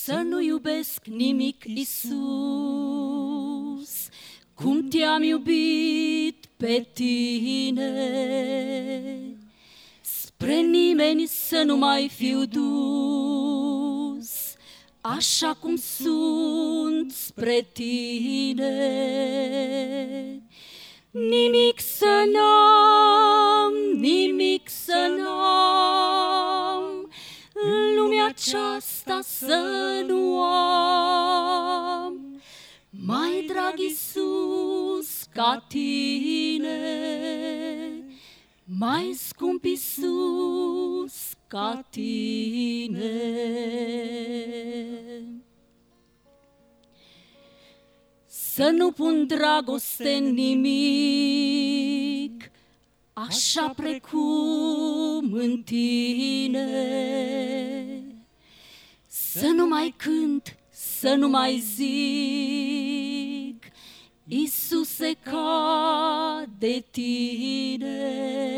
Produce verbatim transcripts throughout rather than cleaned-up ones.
să nu iubesc nimic, Iisus, cum te-am iubit pe tine. Spre nimeni să nu mai fiu dus, așa cum sunt spre tine. Nimic să n-am, nimic să n-am, în lumea aceasta să nu am, mai drag, Iisus, ca tine, mai scump, Iisus, ca tine. Să nu pun dragoste în nimic, așa precum în tine. Să nu mai cânt, să nu mai zic, Iisuse, ca de tine.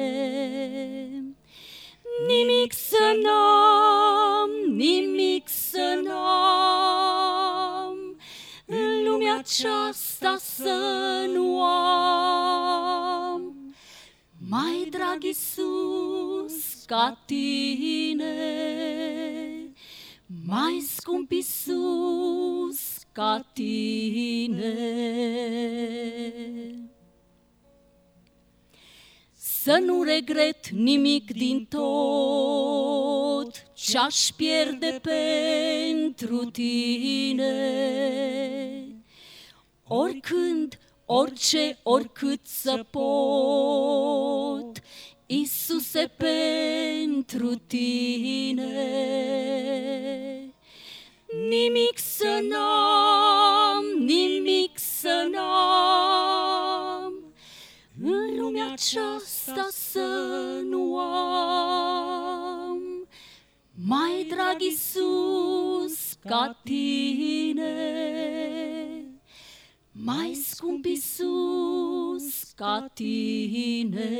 Nimic să n-am, nimic să n-am, în lumea aceasta să nu am, mai drag, Iisus, ca tine, mai scump, Iisus, ca tine. Să nu regret nimic din tot ce-aș pierde pentru tine. Oricând, orice, oricât să pot, Iisuse, pentru tine. Nimic să n-am, nimic să n-am, în lumea aceasta să nu am, mai drag, Iisus, ca tine, mai scump, Iisus, ca tine.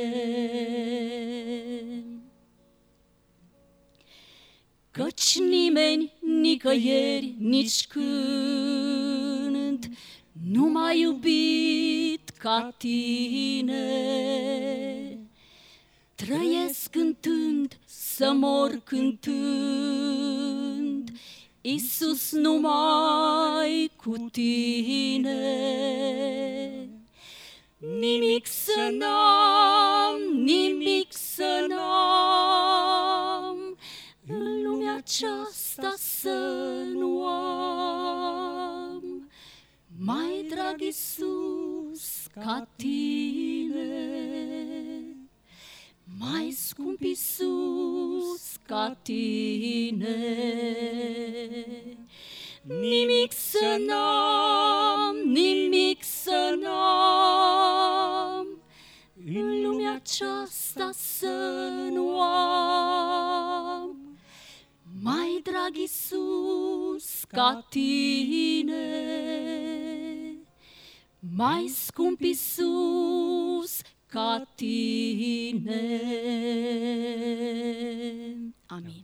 Căci nimeni, nicăieri, nici când nu m-a iubit ca tine. Trăiesc cântând, să mor cântând, Iisus, numai cu tine. Nimic să n-am, nimic să n-am, în lumea aceasta să nu am, mai drag, Iisus, ca tine, mai scump, Iisus, ca tine. Nimic să n-am, nimic să n-am, în lumea aceasta să nu am, mai drag, Iisus, ca tine, mai scump, Iisus, ca tine. Amin.